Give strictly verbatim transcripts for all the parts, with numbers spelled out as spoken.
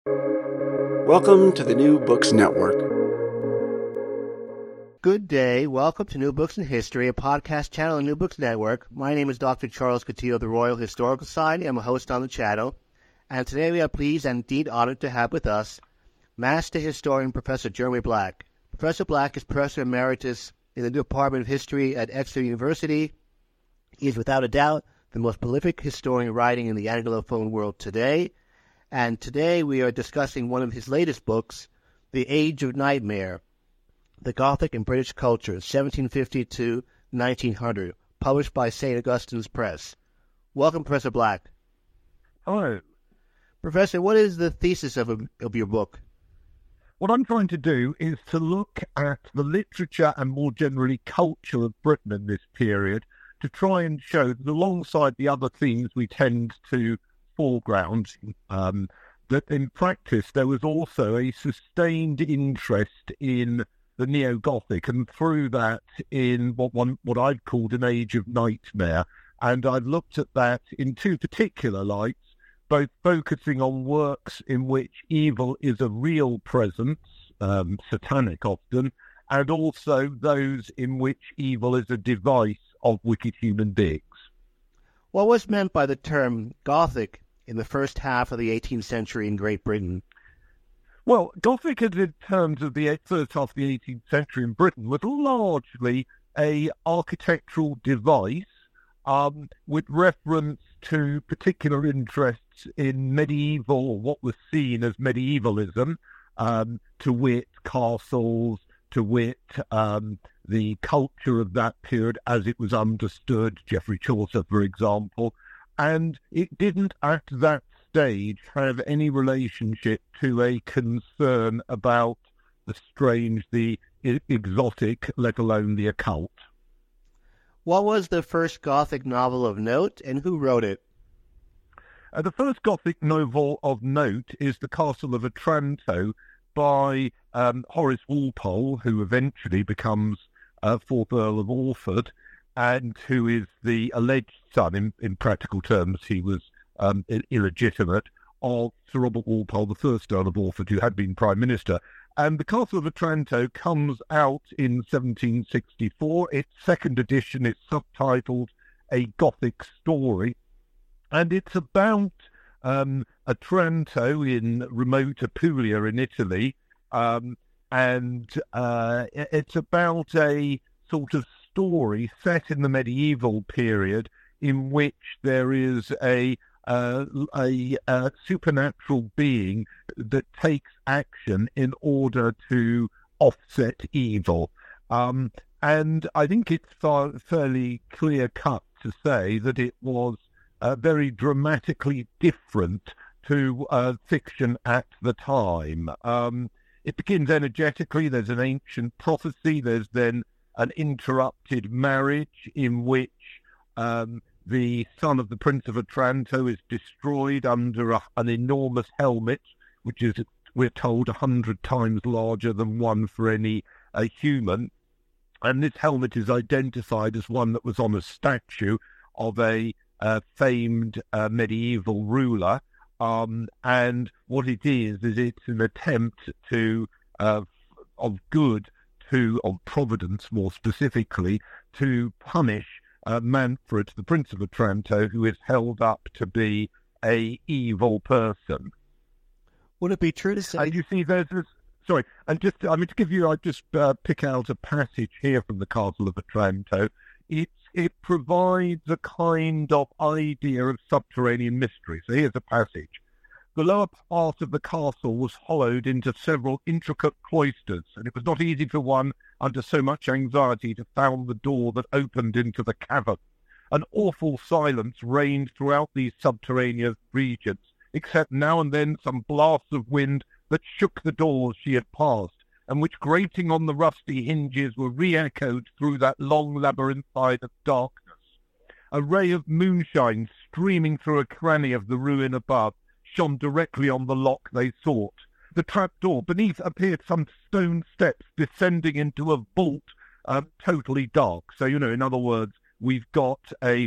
Welcome to the New Books Network. Good day. Welcome to New Books in History, a podcast channel on New Books Network. My name is Doctor Charles Coutinho of the Royal Historical Society. I'm a host on the channel. And today we are pleased and indeed honored to have with us Master Historian Professor Jeremy Black. Professor Black is Professor Emeritus in the Department of History at Exeter University. He is without a doubt the most prolific historian writing in the Anglophone world today. And today we are discussing one of his latest books, The Age of Nightmare, The Gothic and British Culture, seventeen fifty to nineteen hundred, published by Saint Augustine's Press. Welcome, Professor Black. Hello. Professor, what is the thesis of, of your book? What I'm trying to do is to look at the literature and more generally culture of Britain in this period to try and show that alongside the other themes we tend to foreground, um, that in practice there was also a sustained interest in the Neo-Gothic, and through that in what one what I've called an age of nightmare. And I've looked at that in two particular lights, both focusing on works in which evil is a real presence, um, satanic often, and also those in which evil is a device of wicked human beings. What was meant by the term Gothic in the first half of the eighteenth century in Great Britain? Well, Gothic in terms of the first half of the eighteenth century in Britain was largely a architectural device um, with reference to particular interests in medieval, or what was seen as medievalism, um, to wit castles, to wit um, the culture of that period as it was understood, Geoffrey Chaucer, for example, and it didn't at that stage have any relationship to a concern about the strange, the exotic, let alone the occult. What was the first Gothic novel of note, and who wrote it? Uh, the first Gothic novel of note is The Castle of Otranto by um, Horace Walpole, who eventually becomes uh, fourth Earl of Orford, and who is the alleged son, in, in practical terms, he was um, illegitimate, of Sir Robert Walpole, the first Earl of Orford, who had been Prime Minister. And The Castle of Otranto comes out in seventeen sixty-four. Its second edition is subtitled A Gothic Story, and it's about um, Otranto in remote Apulia in Italy, um, and uh, it's about a sort of story set in the medieval period in which there is a uh, a, a supernatural being that takes action in order to offset evil. Um, and I think it's far, fairly clear-cut to say that it was uh, very dramatically different to uh, fiction at the time. Um, it begins energetically. There's an ancient prophecy. There's then an interrupted marriage in which um, the son of the Prince of Otranto is destroyed under a, an enormous helmet, which is, we're told, a hundred times larger than one for any uh, human. And this helmet is identified as one that was on a statue of a uh, famed uh, medieval ruler. Um, and what it is, is it's an attempt to, uh, of good, to, of providence more specifically, to punish uh, Manfred, the Prince of Otranto, who is held up to be a evil person. Would it be true to say... And you see, there's this... Sorry, and just, I mean, to give you, I just uh, pick out a passage here from the Castle of Otranto. It's, it provides a kind of idea of subterranean mystery. So here's a passage. The lower part of the castle was hollowed into several intricate cloisters, and it was not easy for one, under so much anxiety, to found the door that opened into the cavern. An awful silence reigned throughout these subterraneous regions, except now and then some blasts of wind that shook the doors she had passed, and which, grating on the rusty hinges, were re-echoed through that long labyrinthine of darkness. A ray of moonshine, streaming through a cranny of the ruin above, shone directly on the lock they sought. The trapdoor beneath appeared some stone steps descending into a vault, uh, totally dark. So, you know, in other words, we've got a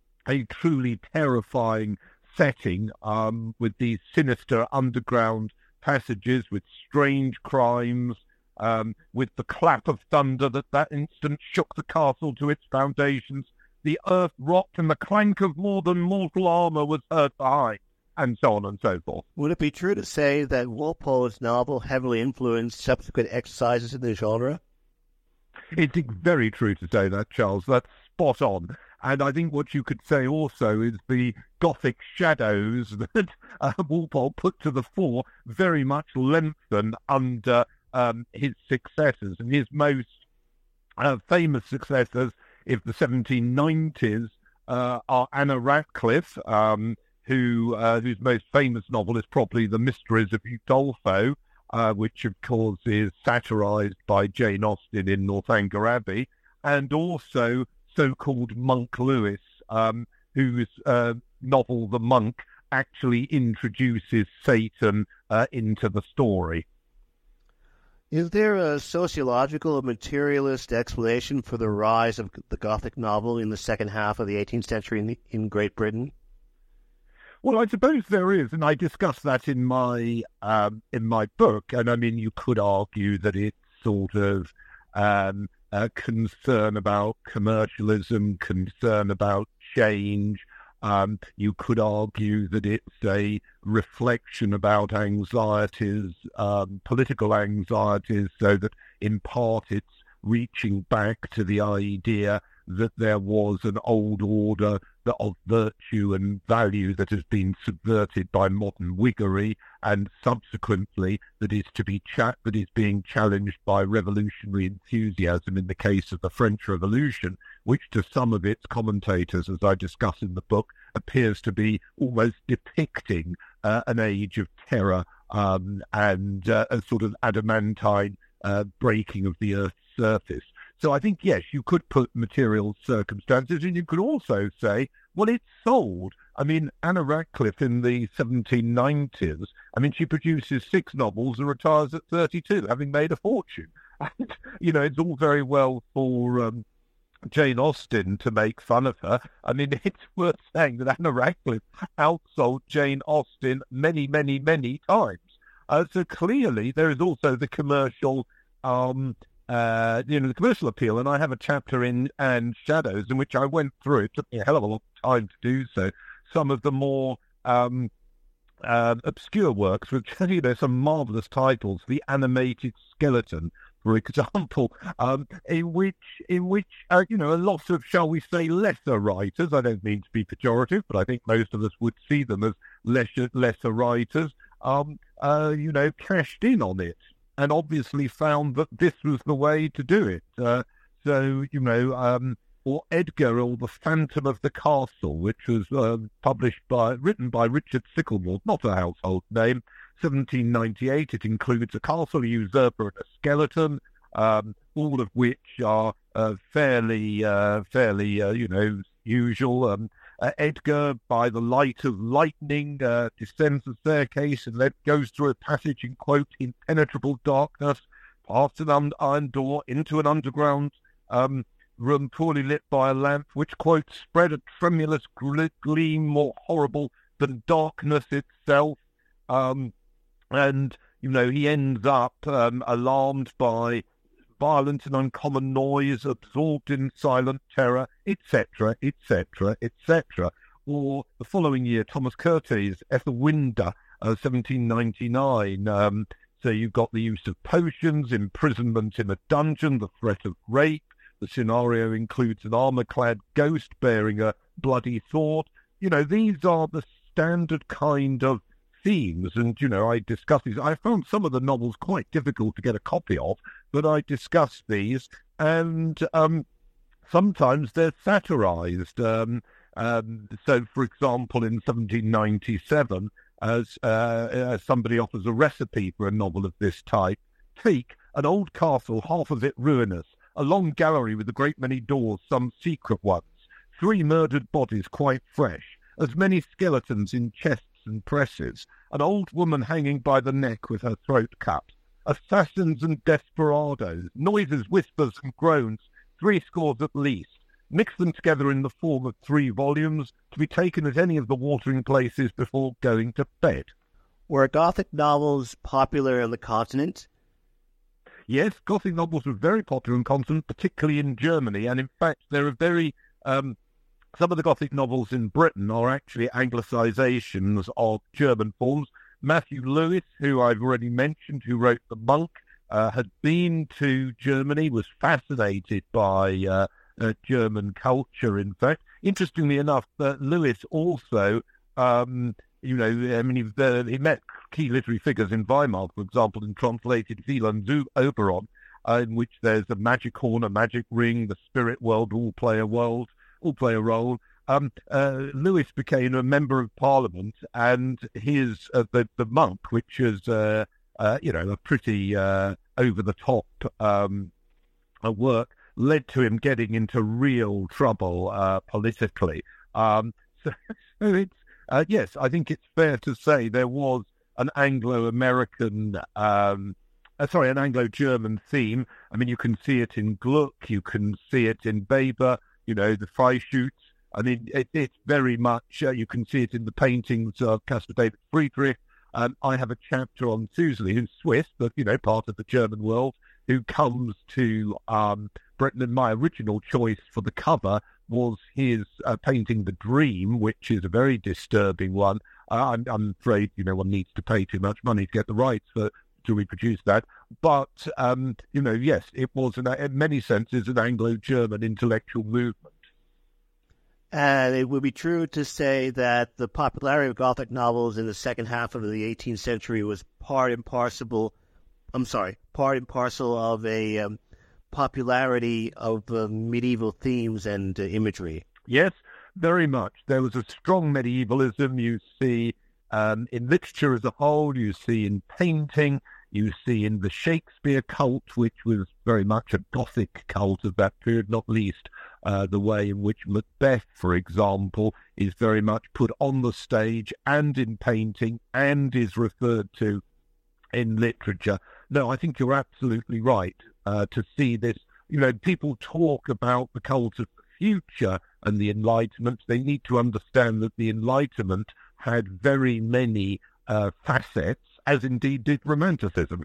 a truly terrifying setting um, with these sinister underground passages with strange crimes, um, with the clap of thunder that that instant shook the castle to its foundations. The earth rocked and the clank of more than mortal armour was heard behind, and so on and so forth. Would it be true to say that Walpole's novel heavily influenced subsequent exercises in the genre? It's very true to say that, Charles. That's spot on. And I think what you could say also is the Gothic shadows that uh, Walpole put to the fore very much lengthened under um, his successors. And his most uh, famous successors of the seventeen nineties uh, are Anna Radcliffe, um, who uh, whose most famous novel is probably The Mysteries of Udolpho, uh, which, of course, is satirised by Jane Austen in Northanger Abbey, and also so-called Monk Lewis, um, whose uh, novel The Monk actually introduces Satan uh, into the story. Is there a sociological or materialist explanation for the rise of the Gothic novel in the second half of the eighteenth century in, in Great Britain? Well, I suppose there is, and I discuss that in my um, in my book. And I mean, you could argue that it's sort of um, a concern about commercialism, concern about change. Um, you could argue that it's a reflection about anxieties, um, political anxieties, so that in part it's reaching back to the idea that there was an old order of virtue and value that has been subverted by modern Whiggery, and subsequently that is to be cha- that is being challenged by revolutionary enthusiasm in the case of the French Revolution, which to some of its commentators, as I discuss in the book, appears to be almost depicting uh, an age of terror um, and uh, a sort of adamantine uh, breaking of the Earth's surface. So I think, yes, you could put material circumstances, and you could also say, well, it's sold. I mean, Anna Radcliffe in the seventeen nineties, I mean, she produces six novels and retires at thirty-two, having made a fortune. And, you know, it's all very well for um, Jane Austen to make fun of her. I mean, it's worth saying that Anna Radcliffe outsold Jane Austen many, many, many times. Uh, so clearly there is also the commercial... Um, Uh, you know, the commercial appeal, and I have a chapter in Anne's Shadows in which I went through, it took me a hell of a long time to do so, some of the more um, uh, obscure works, which, you know, some marvellous titles, The Animated Skeleton, for example, um, in which, in which uh, you know, a lot of, shall we say, lesser writers, I don't mean to be pejorative, but I think most of us would see them as lesser, lesser writers, um, uh, you know, cashed in on it. And obviously found that this was the way to do it. Uh, so, you know, um, or Edgar, or The Phantom of the Castle, which was uh, published by, written by Richard Sicklemore, not a household name, seventeen ninety-eight. It includes a castle, a usurper, and a skeleton, um, all of which are uh, fairly, uh, fairly, uh, you know, usual. Um, Uh, Edgar, by the light of lightning, uh, descends the staircase and then goes through a passage in, quote, impenetrable darkness, past an un- iron door, into an underground um, room poorly lit by a lamp, which, quote, spread a tremulous gl- gleam more horrible than darkness itself. Um, and, you know, he ends up um, alarmed by violent and uncommon noise, absorbed in silent terror, et cetera, et cetera, et cetera. Or the following year, Thomas Curtis, Ethelwinda, uh, seventeen ninety-nine. Um, so you've got the use of potions, imprisonment in a dungeon, the threat of rape. The scenario includes an armour-clad ghost bearing a bloody sword. You know, these are the standard kind of themes, and, you know, I discuss these. I found some of the novels quite difficult to get a copy of, but I discuss these, and um, sometimes they're satirized. Um, um, so, for example, in seventeen ninety-seven, as uh, uh, somebody offers a recipe for a novel of this type, take an old castle, half of it ruinous, a long gallery with a great many doors, some secret ones, three murdered bodies quite fresh, as many skeletons in chests and presses, an old woman hanging by the neck with her throat cut, assassins and desperadoes, noises, whispers and groans, three scores at least. Mix them together in the form of three volumes, to be taken at any of the watering places before going to bed. Were Gothic novels popular on the continent? Yes, Gothic novels were very popular on the continent, particularly in Germany. And in fact, there are very... Um, some of the Gothic novels in Britain are actually Anglicizations of German forms. Matthew Lewis, who I've already mentioned, who wrote The Monk, uh, had been to Germany, was fascinated by uh, uh, German culture, in fact. Interestingly enough, uh, Lewis also... Um, You know, I mean, he, uh, he met key literary figures in Weimar, for example, and translated Wieland zu Oberon, uh, in which there's a magic horn, a magic ring, the spirit world all play a world, all play a role. Um, uh, Lewis became a member of Parliament, and his uh, the the Monk, which is uh, uh, you know a pretty uh, over the top um, a work, led to him getting into real trouble uh, politically. Um, so, so it's. Uh, yes, I think it's fair to say there was an Anglo-American, um, uh, sorry, an Anglo-German theme. I mean, you can see it in Gluck, you can see it in Weber, you know, the Freischütz. I mean, it, it's very much, uh, you can see it in the paintings of Caspar David Friedrich. Um, I have a chapter on Susely, who's Swiss, but, you know, part of the German world, who comes to um, Britain, and my original choice for the cover was his uh, painting The Dream, which is a very disturbing one. Uh, I'm, I'm afraid, you know, one needs to pay too much money to get the rights for, to reproduce that. But, um, you know, yes, it was, an, in many senses, an Anglo-German intellectual movement. And it would be true to say that the popularity of Gothic novels in the second half of the eighteenth century was part and parcel, I'm sorry, part and parcel of a... Um, popularity of uh, medieval themes and uh, imagery. Yes, very much. There was a strong medievalism you see um, in literature as a whole, you see in painting, you see in the Shakespeare cult, which was very much a Gothic cult of that period, not least uh, the way in which Macbeth, for example, is very much put on the stage and in painting and is referred to in literature. No, I think you're absolutely right. Uh, to see this, you know, people talk about the cult of the future and the Enlightenment. They need to understand that the Enlightenment had very many uh, facets, as indeed did Romanticism.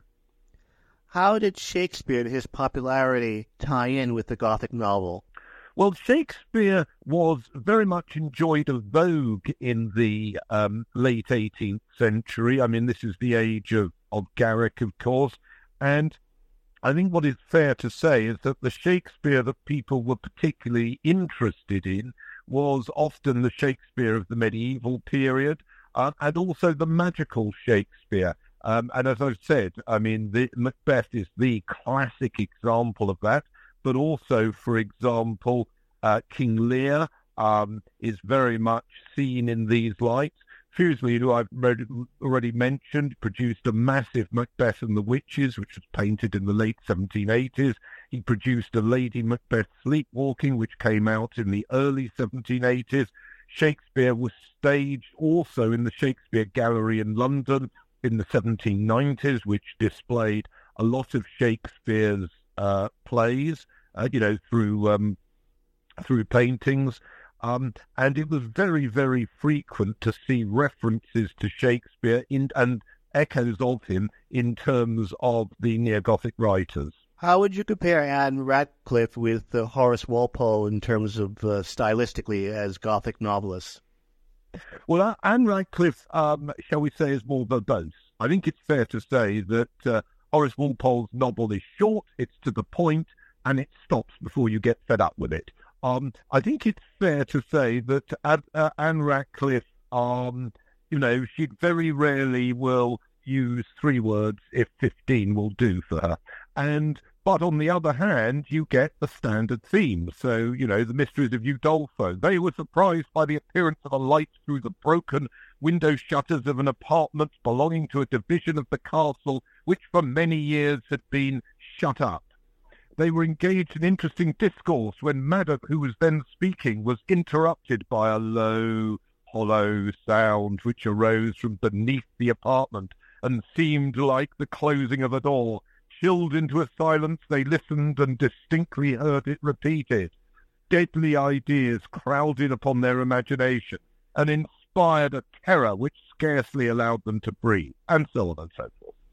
How did Shakespeare and his popularity tie in with the Gothic novel? Well, Shakespeare was very much enjoyed a vogue in the um, late eighteenth century. I mean, this is the age of, of Garrick, of course, and I think what is fair to say is that the Shakespeare that people were particularly interested in was often the Shakespeare of the medieval period, uh, and also the magical Shakespeare. Um, and as I've said, I mean, the, Macbeth is the classic example of that, but also, for example, uh, King Lear um, is very much seen in these lights. Fuseli, who I've already mentioned, produced a massive Macbeth and the Witches, which was painted in the late seventeen eighties. He produced a Lady Macbeth Sleepwalking, which came out in the early seventeen eighties. Shakespeare was staged also in the Shakespeare Gallery in London in the seventeen nineties, which displayed a lot of Shakespeare's uh, plays, uh, you know, through um, through paintings. Um, and it was very, very frequent to see references to Shakespeare in, and echoes of him in terms of the neo-Gothic writers. How would you compare Anne Radcliffe with uh, Horace Walpole in terms of uh, stylistically as Gothic novelists? Well, Anne Radcliffe, um, shall we say, is more verbose. I think it's fair to say that uh, Horace Walpole's novel is short, it's to the point, and it stops before you get fed up with it. Um, I think it's fair to say that uh, uh, Anne Radcliffe, um, you know, she very rarely will use three words if fifteen will do for her. And but on the other hand, you get the standard theme. So, you know, the Mysteries of Udolpho. They were surprised by the appearance of a light through the broken window shutters of an apartment belonging to a division of the castle, which for many years had been shut up. They were engaged in interesting discourse when Madame, who was then speaking, was interrupted by a low, hollow sound which arose from beneath the apartment and seemed like the closing of a door. Chilled into a silence, they listened and distinctly heard it repeated. Deadly ideas crowded upon their imagination and inspired a terror which scarcely allowed them to breathe, and so on and so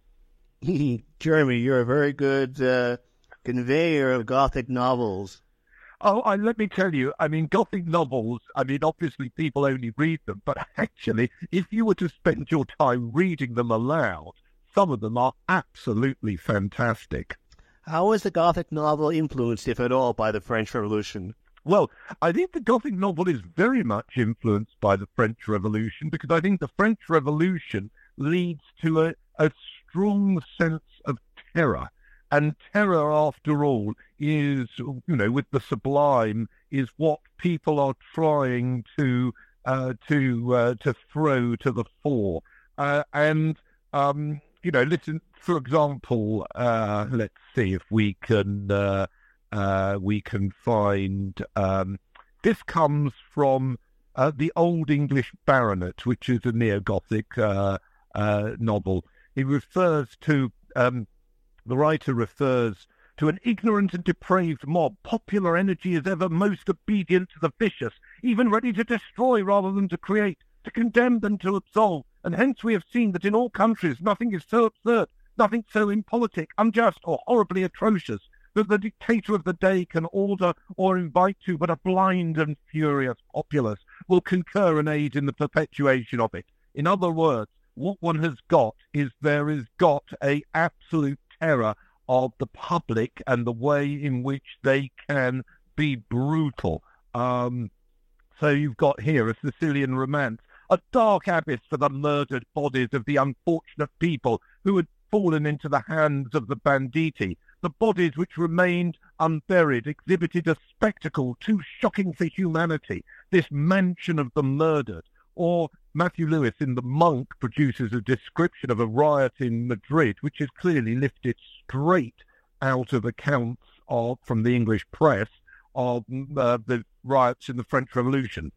forth. Jeremy, you're a very good uh, conveyor of Gothic novels. Oh, I, let me tell you, I mean, Gothic novels, I mean, obviously people only read them, but actually, if you were to spend your time reading them aloud, some of them are absolutely fantastic. How was the Gothic novel influenced, if at all, by the French Revolution? Well, I think the Gothic novel is very much influenced by the French Revolution, because I think the French Revolution leads to a, a strong sense of terror. And terror, after all, is, you know, with the sublime, is what people are trying to uh, to uh, to throw to the fore. Uh, and, um, you know, listen, for example, uh, let's see if we can uh, uh, we can find um, this comes from uh, the Old English Baronet, which is a neo-Gothic uh, uh, novel. It refers to um, The writer refers to an ignorant and depraved mob. Popular energy is ever most obedient to the vicious, even ready to destroy rather than to create, to condemn than to absolve. And hence we have seen that in all countries nothing is so absurd, nothing so impolitic, unjust, or horribly atrocious, that the dictator of the day can order or invite to, but a blind and furious populace will concur and aid in the perpetuation of it. In other words, what one has got is there is got a absolute terror of the public and the way in which they can be brutal. Um, so you've got here a Sicilian romance, a dark abyss for the murdered bodies of the unfortunate people who had fallen into the hands of the banditti. The bodies which remained unburied exhibited a spectacle too shocking for humanity, this mansion of the murdered. Or Matthew Lewis in The Monk produces a description of a riot in Madrid, which is clearly lifted straight out of accounts of, from the English press of uh, the riots in the French Revolution.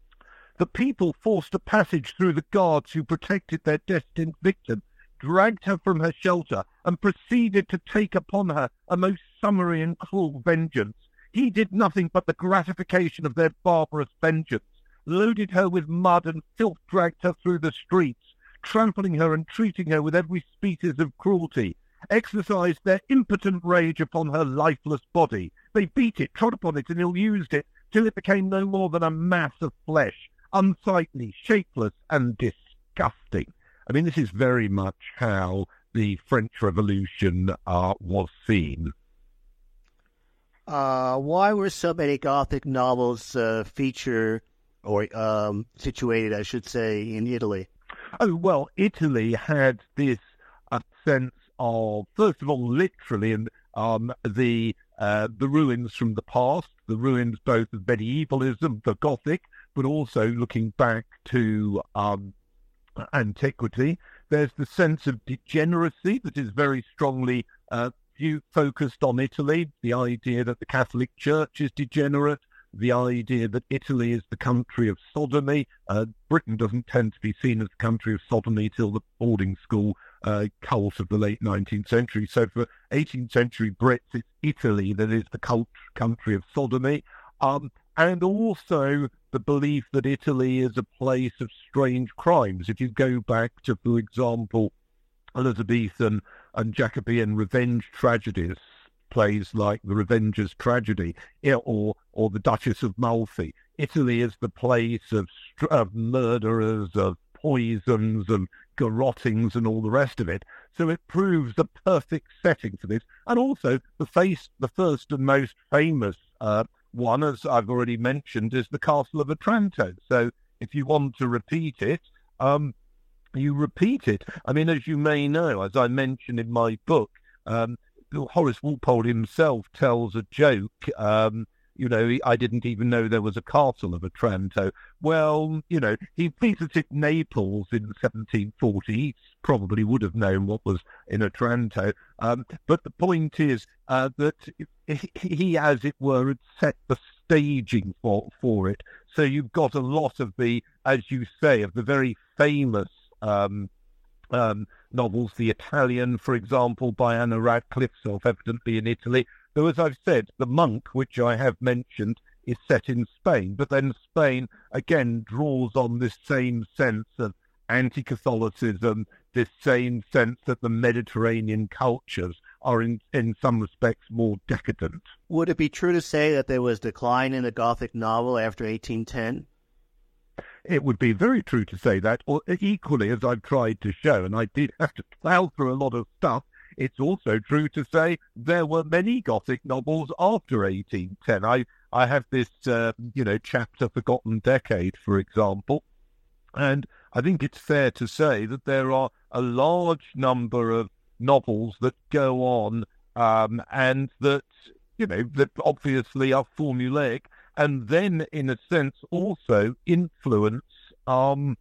The people forced a passage through the guards who protected their destined victim, dragged her from her shelter, and proceeded to take upon her a most summary and cruel vengeance. He did nothing but the gratification of their barbarous vengeance, loaded her with mud and filth, dragged her through the streets, trampling her and treating her with every species of cruelty, exercised their impotent rage upon her lifeless body. They beat it, trod upon it, and ill-used it, till it became no more than a mass of flesh, unsightly, shapeless, and disgusting. I mean, this is very much how the French Revolution uh, was seen. Uh, why were so many Gothic novels uh, feature or um, situated, I should say, in Italy? Oh, well, Italy had this uh, sense of, first of all, literally, and um, the uh, the ruins from the past, the ruins both of medievalism, the Gothic, but also looking back to um, antiquity. There's the sense of degeneracy that is very strongly uh, view, focused on Italy, the idea that the Catholic Church is degenerate, the idea that Italy is the country of sodomy. Uh, Britain doesn't tend to be seen as the country of sodomy till the boarding school uh, cult of the late nineteenth century. So for eighteenth century Brits, it's Italy that is the cult country of sodomy. Um, and also the belief that Italy is a place of strange crimes. If you go back to, for example, Elizabethan and Jacobean revenge tragedies, plays like The Revenger's Tragedy or or The Duchess of Malfi. Italy is the place of, of murderers, of poisons and garottings and all the rest of it. So it proves the perfect setting for this. And also the face, the first and most famous uh, one, as I've already mentioned, is the Castle of Otranto. So if you want to repeat it, um, you repeat it. I mean, as you may know, as I mentioned in my book, um, Horace Walpole himself tells a joke, um, you know, I didn't even know there was a castle of Otranto. Well, you know, he visited Naples in seventeen forty. He probably would have known what was in Otranto. Um, but the point is uh, that he, as it were, had set the staging for, for it. So you've got a lot of the, as you say, of the very famous um Um, novels, The Italian, for example, by Anna Radcliffe, self-evidently in Italy. Though, as I've said, The Monk, which I have mentioned, is set in Spain. But then Spain, again, draws on this same sense of anti-Catholicism, this same sense that the Mediterranean cultures are in, in some respects more decadent. Would it be true to say that there was decline in the Gothic novel after eighteen ten? It would be very true to say that, or equally, as I've tried to show, and I did have to plough through a lot of stuff, it's also true to say there were many Gothic novels after eighteen ten. I, I have this, uh, you know, chapter, Forgotten Decade, for example, and I think it's fair to say that there are a large number of novels that go on um, and that, you know, that obviously are formulaic and then, in a sense, also influence um,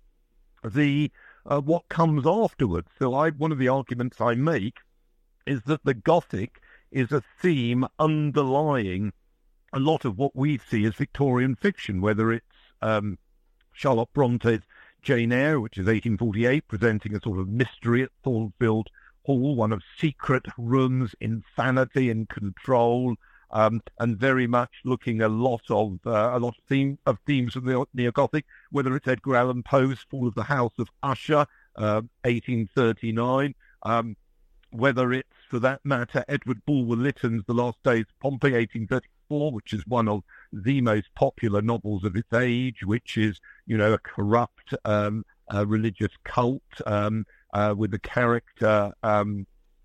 the uh, what comes afterwards. So I, one of the arguments I make is that the Gothic is a theme underlying a lot of what we see as Victorian fiction, whether it's um, Charlotte Bronte's Jane Eyre, which is eighteen forty-eight, presenting a sort of mystery at Thornfield Hall, one of secret rooms, insanity and control, um, and very much looking a lot of uh, a lot of theme of themes of the neo-Gothic. Whether it's Edgar Allan Poe's Fall of the House of Usher, uh, eighteen thirty-nine, um, whether it's, for that matter, Edward Bulwer-Lytton's The Last Days of Pompeii, eighteen thirty-four, which is one of the most popular novels of its age, which is, you know, a corrupt um, uh, religious cult um, uh, with a character um,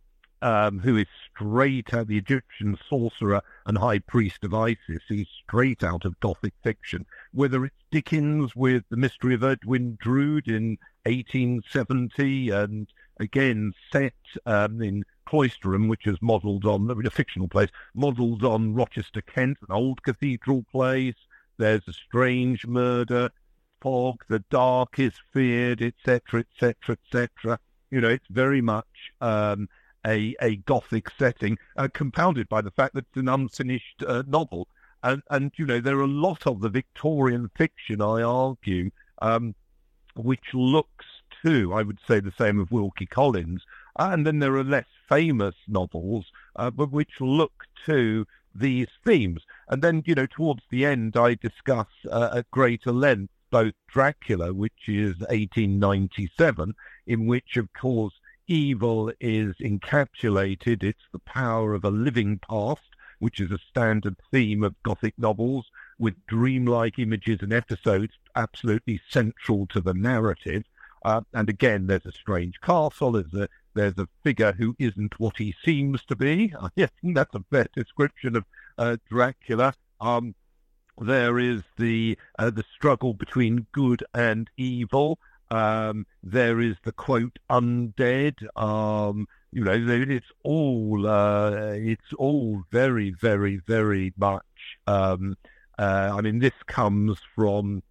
um, who is straight out, the Egyptian sorcerer and high priest of Isis, who's straight out of Gothic fiction. Whether it's Dickens with The Mystery of Edwin Drood in eighteen seventy, and again set um, in Cloisterham, which is modelled on, a fictional place, modelled on Rochester, Kent, an old cathedral place. There's A Strange Murder, Fog, The Dark is Feared, et cetera, et cetera, et cetera. You know, it's very much um, a, a Gothic setting, uh, compounded by the fact that it's an unfinished uh, novel. And, and, you know, there are a lot of the Victorian fiction, I argue, um, which looks to, I would say the same of Wilkie Collins, and then there are less famous novels, uh, but which look to these themes. And then, you know, towards the end, I discuss uh, at greater length both Dracula, which is eighteen ninety-seven, in which, of course, evil is encapsulated. It's the power of a living past, which is a standard theme of Gothic novels, with dreamlike images and episodes absolutely central to the narrative. Uh, and again, there's a strange castle, there's a, there's a figure who isn't what he seems to be. I think that's a fair description of uh, Dracula. Um, there is the uh, the struggle between good and evil. Um, there is the, quote, undead. Um, you know, it's all, uh, it's all very, very, very much, um, uh, I mean, this comes from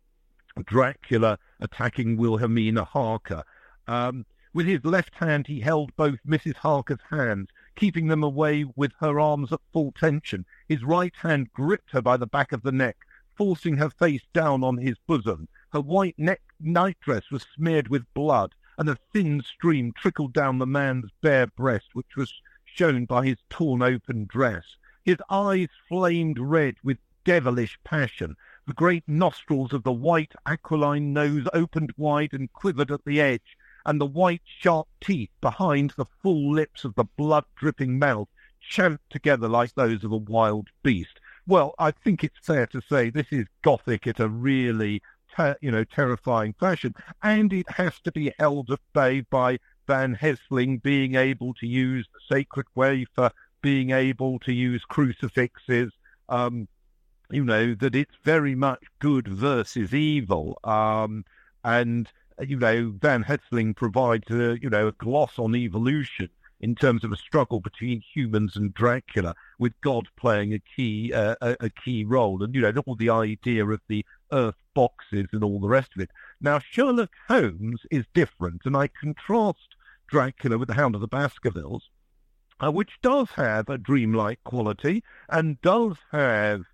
Dracula attacking Wilhelmina Harker. Um, with his left hand, he held both Missus Harker's hands, keeping them away with her arms at full tension. His right hand gripped her by the back of the neck, forcing her face down on his bosom. Her white neck nightdress was smeared with blood, and a thin stream trickled down the man's bare breast, which was shown by his torn open dress. His eyes flamed red with devilish passion. The great nostrils of the white aquiline nose opened wide and quivered at the edge, and the white sharp teeth behind the full lips of the blood-dripping mouth champed together like those of a wild beast. Well, I think it's fair to say this is Gothic at a really, ter- you know, terrifying fashion, and it has to be held at bay by Van Helsing being able to use the sacred wafer, being able to use crucifixes, um, you know, that it's very much good versus evil. Um, and, you know, Van Helsing provides, a, you know, a gloss on evolution in terms of a struggle between humans and Dracula, with God playing a key uh, a, a key role. And, you know, all the idea of the earth boxes and all the rest of it. Now, Sherlock Holmes is different, and I contrast Dracula with the Hound of the Baskervilles, uh, which does have a dreamlike quality and does have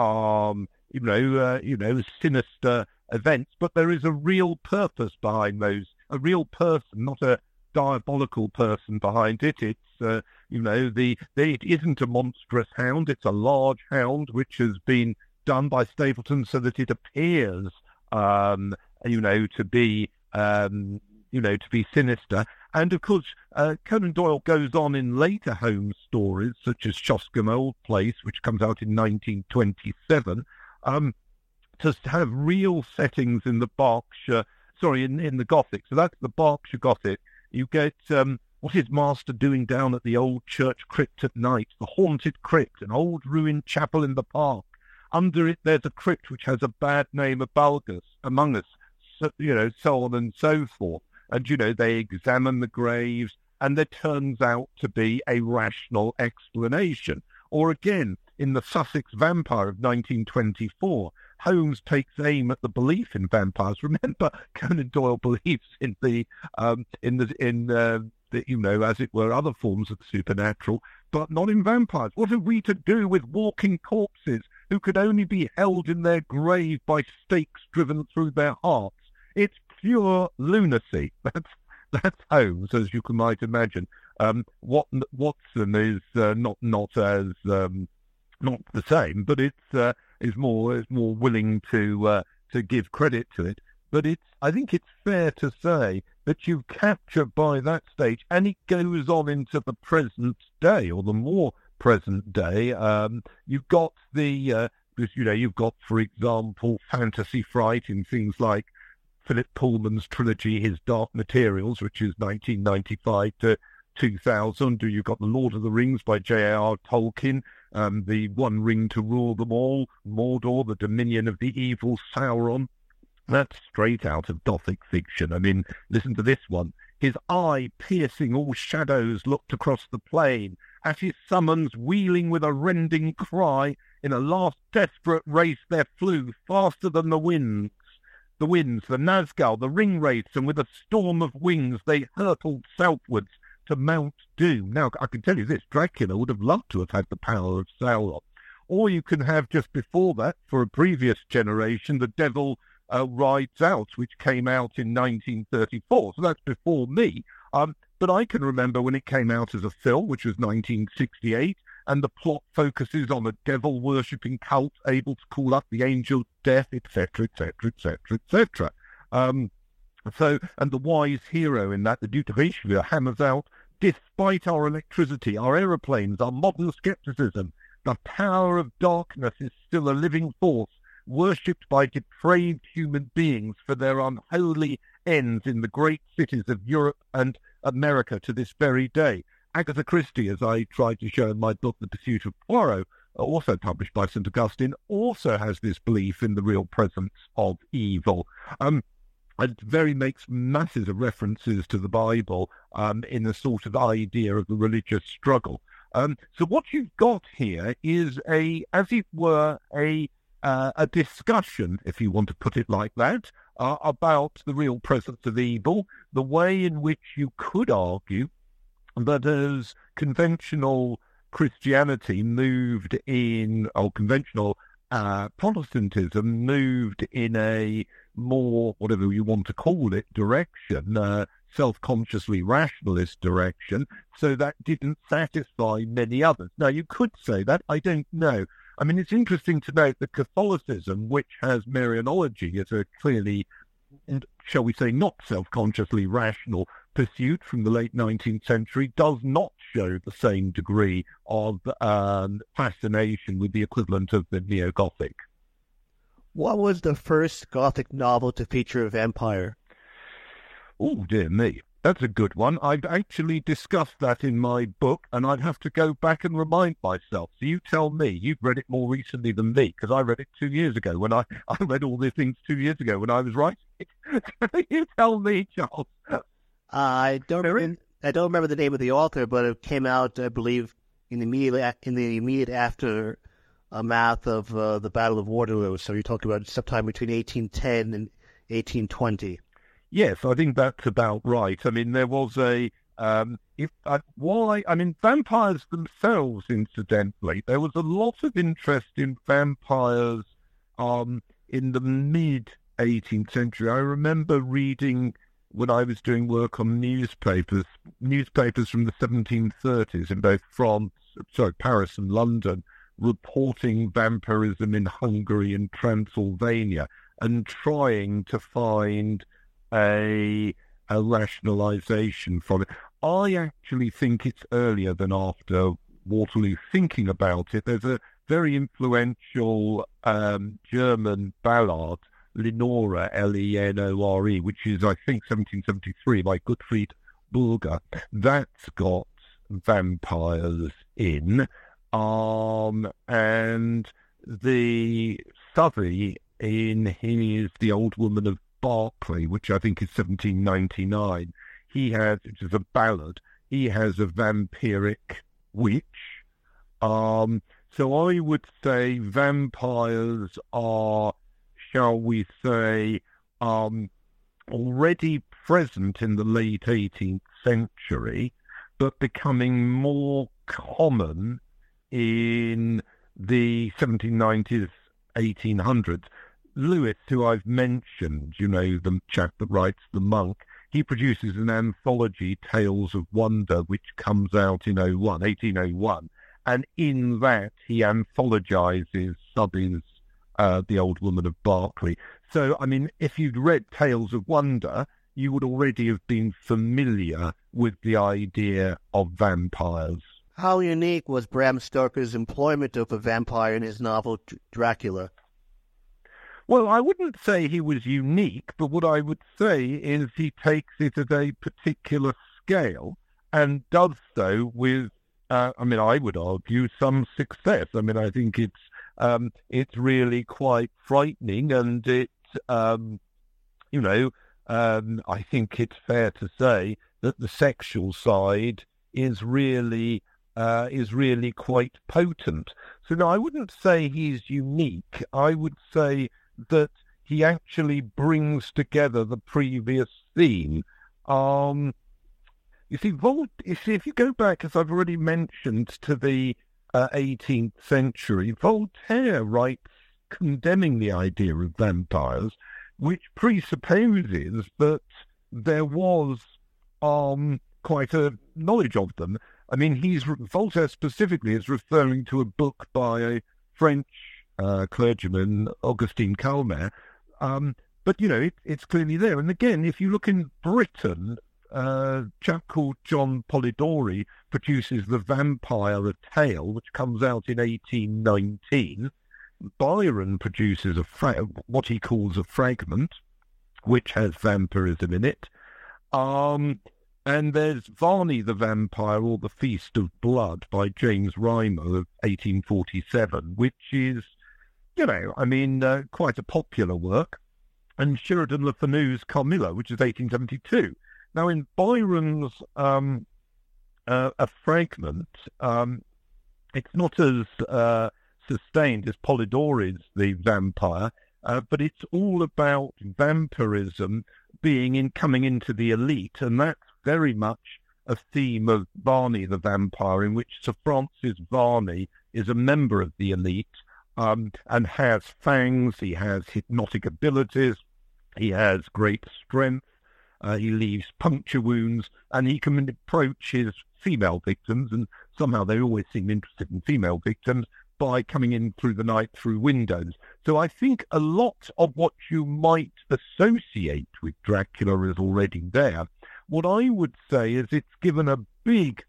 um, you know, uh, you know, sinister events, but there is a real purpose behind those, a real person, not a diabolical person behind it. It's, uh, you know, the, the it isn't a monstrous hound. It's a large hound which has been done by Stapleton so that it appears, um, you know, to be, um, you know, to be sinister. And of course, uh, Conan Doyle goes on in later Holmes stories, such as Shoscombe Old Place, which comes out in nineteen twenty-seven, um, to have real settings in the Berkshire, sorry, in, in the Gothic. So that's the Berkshire Gothic. You get um, what is Master doing down at the old church crypt at night, the haunted crypt, an old ruined chapel in the park. Under it, there's a crypt which has a bad name among us, among us, so, you know, so on and so forth. And, you know, they examine the graves, and there turns out to be a rational explanation. Or again, in the Sussex Vampire of nineteen twenty-four, Holmes takes aim at the belief in vampires. Remember, Conan Doyle believes in the, um, in the, in uh, the, you know, as it were, other forms of the supernatural, but not in vampires. What have we to do with walking corpses who could only be held in their grave by stakes driven through their hearts? It's pure lunacy. That's that's Holmes, as you can might imagine. Um, Wat, Watson is uh, not not as um, not the same, but it's uh, is more is more willing to uh, to give credit to it. But it's I think it's fair to say that you capture by that stage, and it goes on into the present day or the more present day. Um, you've got the uh, you know you've got, for example, fantasy fright in things like Philip Pullman's trilogy, his Dark Materials, which is nineteen ninety-five to two thousand. You've got The Lord of the Rings by J R R Tolkien, um, The One Ring to Rule Them All, Mordor, The Dominion of the Evil Sauron. That's straight out of Gothic fiction. I mean, listen to this one. His eye, piercing all shadows, looked across the plain. At his summons, wheeling with a rending cry, in a last desperate race there flew, faster than the winds. The winds, the Nazgul, the ring wraiths, and with a storm of wings they hurtled southwards to Mount Doom. Now, I can tell you this, Dracula would have loved to have had the power of Sauron. Or you can have, just before that, for a previous generation, The Devil uh, Rides Out, which came out in nineteen thirty-four. So that's before me. Um, but I can remember when it came out as a film, which was nineteen sixty-eight, and the plot focuses on a devil-worshipping cult able to call up the angel of death, et cetera, et cetera, et cetera, et cetera. Um, so, and the wise hero in that, the Duke of Richelieu, hammers out, despite our electricity, our aeroplanes, our modern skepticism, the power of darkness is still a living force, worshipped by depraved human beings for their unholy ends in the great cities of Europe and America to this very day. Agatha Christie, as I tried to show in my book, The Pursuit of Poirot, also published by Saint Augustine, also has this belief in the real presence of evil. Um, and very makes masses of references to the Bible um, in the sort of idea of the religious struggle. Um, so what you've got here is a, as it were, a uh, a discussion, if you want to put it like that, uh, about the real presence of evil, the way in which you could argue that as conventional Christianity moved in, or conventional uh, Protestantism moved in a more, whatever you want to call it, direction, uh, self-consciously rationalist direction, so that didn't satisfy many others. Now, you could say that, I don't know. I mean, it's interesting to note that Catholicism, which has Marianology as a clearly, shall we say, not self-consciously rational pursuit from the late nineteenth century, does not show the same degree of um, fascination with the equivalent of the Neo-Gothic. What was the first Gothic novel to feature a vampire? Oh, dear me. That's a good one. I've actually discussed that in my book, and I'd have to go back and remind myself. So you tell me. You've read it more recently than me, because I read it two years ago. When I, I read all these things two years ago when I was writing it. You tell me, Charles. Uh, I don't. Rem- I don't remember the name of the author, but it came out, I believe, in the immediate in the immediate aftermath of uh, the Battle of Waterloo. So you're talking about sometime between eighteen ten and eighteen twenty. Yes, I think that's about right. I mean, there was a um, if uh, why I mean vampires themselves. Incidentally, there was a lot of interest in vampires um, in the mid eighteenth century. I remember reading, when I was doing work on newspapers, newspapers from the seventeen thirties in both France, sorry, Paris and London, reporting vampirism in Hungary and Transylvania and trying to find a, a rationalization from it. I actually think it's earlier than after Waterloo. Thinking about it, there's a very influential um, German ballad, Lenore, L E N O R E, which is, I think, seventeen seventy-three by Gottfried Bulger. That's got vampires in. Um, and the Southey in his The Old Woman of Berkeley, which I think is seventeen ninety-nine, he has, which is a ballad, he has a vampiric witch. Um, so I would say vampires are, shall we say, um, already present in the late eighteenth century, but becoming more common in the seventeen nineties, eighteen hundreds. Lewis, who I've mentioned, you know, the chap that writes The Monk, he produces an anthology, Tales of Wonder, which comes out in oh one, eighteen oh one, and in that he anthologizes Southey's uh, The Old Woman of Berkeley. So, I mean, if you'd read Tales of Wonder, you would already have been familiar with the idea of vampires. How unique was Bram Stoker's employment of a vampire in his novel Dracula? Well, I wouldn't say he was unique, but what I would say is he takes it at a particular scale and does so with, uh, I mean, I would argue, some success. I mean, I think it's um, it's really quite frightening, and it, um, you know, um, I think it's fair to say that the sexual side is really uh, is really quite potent. So no, I wouldn't say he's unique. I would say that he actually brings together the previous theme. Um, you see, Vol- you see, if you go back, as I've already mentioned, to the uh, eighteenth century, Voltaire writes condemning the idea of vampires, which presupposes that there was um, quite a knowledge of them. I mean, he's Voltaire specifically is referring to a book by a French uh, clergyman, Augustin Calmet, um, but, you know, it, it's clearly there. And again, if you look in Britain, uh, a chap called John Polidori produces The Vampire, a Tale, which comes out in eighteen nineteen. Byron produces a fra- what he calls a fragment, which has vampirism in it. Um, and there's Varney the Vampire, or The Feast of Blood, by James Rymer of eighteen forty-seven, which is, you know, I mean, uh, quite a popular work. And Sheridan Le Fanu's Carmilla, which is eighteen seventy-two. Now, in Byron's um, uh, A Fragment, um, it's not as uh, sustained as Polidori's The Vampire, uh, but it's all about vampirism being in coming into the elite, and that's very much a theme of Varney the Vampire, in which Sir Francis Varney is a member of the elite um, and has fangs, he has hypnotic abilities, he has great strength, uh, he leaves puncture wounds, and he can approach his female victims, and somehow they always seem interested in female victims, by coming in through the night through windows. So I think a lot of what you might associate with Dracula is already there. What I would say is it's given a big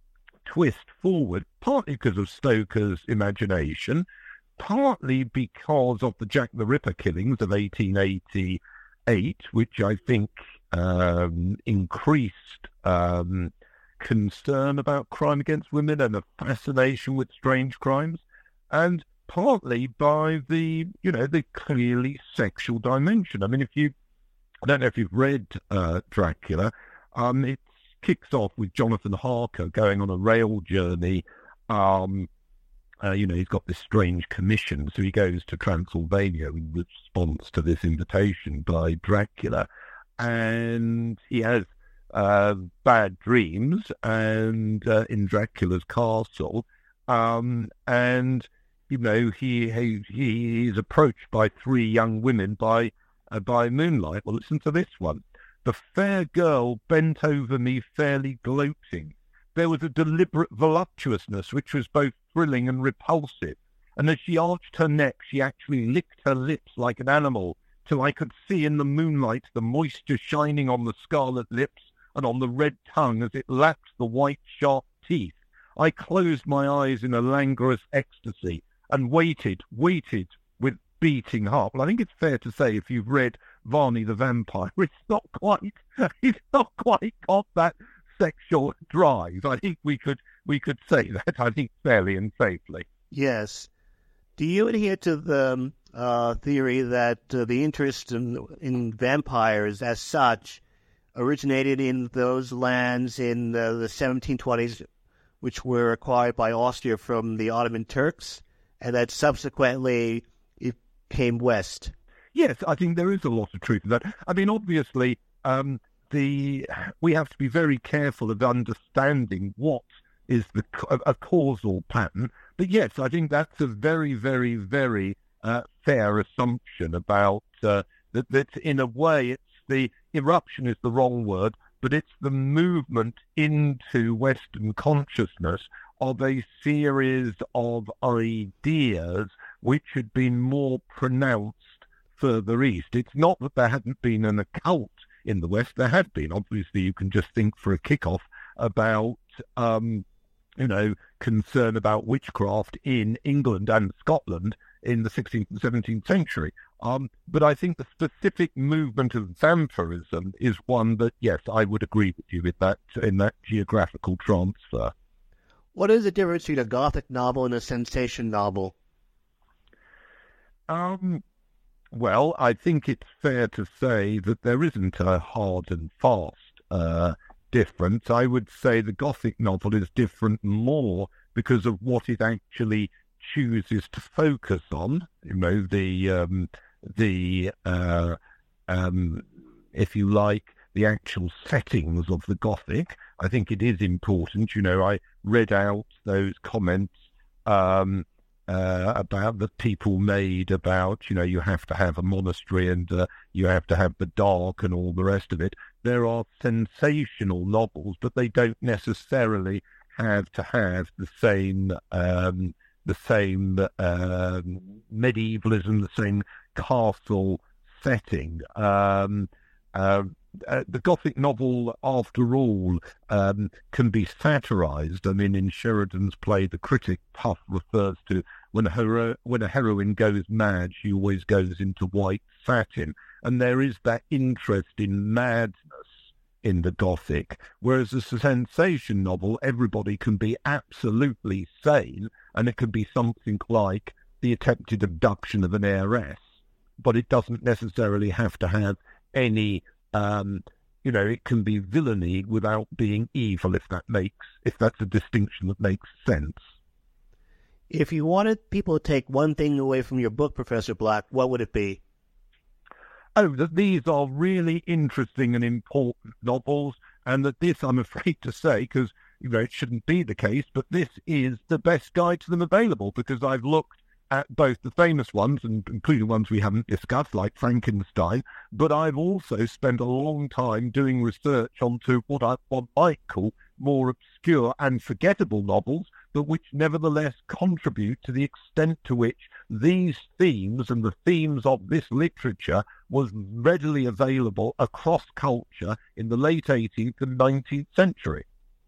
twist forward, partly because of Stoker's imagination, partly because of the Jack the Ripper killings of eighteen eighty-eight, which I think um, increased um, concern about crime against women and a fascination with strange crimes, and partly by the, you know, the clearly sexual dimension. I mean, if you, I don't know if you've read uh, Dracula, um, it kicks off with Jonathan Harker going on a rail journey. Um, uh, you know, he's got this strange commission, so he goes to Transylvania in response to this invitation by Dracula, and he has uh, bad dreams and uh, in Dracula's castle, um, and you know, he he he is approached by three young women by uh, by moonlight. Well, listen to this one. The fair girl bent over me fairly gloating. There was a deliberate voluptuousness which was both thrilling and repulsive. And as she arched her neck, she actually licked her lips like an animal, till I could see in the moonlight the moisture shining on the scarlet lips and on the red tongue as it lapped the white, sharp teeth. I closed my eyes in a languorous ecstasy and waited, waited with beating heart. Well, I think it's fair to say, if you've read Varney the Vampire, it's not quite, it's not quite got that sexual drive. I think we could we could say that, I think, fairly and safely. Yes. Do you adhere to the um, uh, theory that uh, the interest in, in vampires as such originated in those lands in uh, the seventeen twenties, which were acquired by Austria from the Ottoman Turks, and that subsequently it came west? Yes, I think there is a lot of truth to that. I mean, obviously, um, the we have to be very careful of understanding what is the a, a causal pattern. But yes, I think that's a very, very, very uh, fair assumption about uh, that. That in a way, it's the eruption is the wrong word, but it's the movement into Western consciousness of a series of ideas which had been more pronounced further east. It's not that there hadn't been an occult in the West. There had been. Obviously, you can just think for a kickoff about, um, you know, concern about witchcraft in England and Scotland in the sixteenth and seventeenth century. Um, but I think the specific movement of vampirism is one that, yes, I would agree with you with that in that geographical transfer. What is the difference between a Gothic novel and a sensation novel? Um, well, I think it's fair to say that there isn't a hard and fast uh, difference. I would say the Gothic novel is different more because of what it actually chooses to focus on. You know, the um, the uh, um, if you like, the actual settings of the Gothic. I think it is important. You know, I read out those comments um, uh, about that people made about, you know, you have to have a monastery and uh, you have to have the dark and all the rest of it. There are sensational novels, but they don't necessarily have to have the same um, the same uh, medievalism, the same castle setting. Um, uh, uh, the Gothic novel, after all, um, can be satirized. I mean, in Sheridan's play, The Critic, Puff refers to when a, hero- when a heroine goes mad, she always goes into white satin. And there is that interest in madness in the Gothic, whereas a sensation novel, everybody can be absolutely sane, and it can be something like the attempted abduction of an heiress, but it doesn't necessarily have to have any, um, you know, it can be villainy without being evil, if that makes, if that's a distinction that makes sense. If you wanted people to take one thing away from your book, Professor Black, what would it be? Oh, that these are really interesting and important novels, and that this, I'm afraid to say, because, you know, it shouldn't be the case, but this is the best guide to them available, because I've looked at both the famous ones, and including ones we haven't discussed, like Frankenstein, but I've also spent a long time doing research onto what I what I might call more obscure and forgettable novels, but which nevertheless contribute to the extent to which these themes and the themes of this literature was readily available across culture in the late eighteenth and nineteenth century.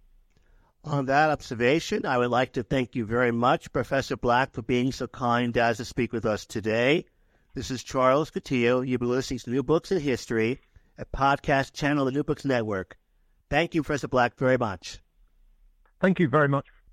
On that observation, I would like to thank you very much, Professor Black, for being so kind as to speak with us today. This is Charles Coutinho. You've been listening to New Books in History, a podcast channel of the New Books Network. Thank you, Professor Black, very much. Thank you very much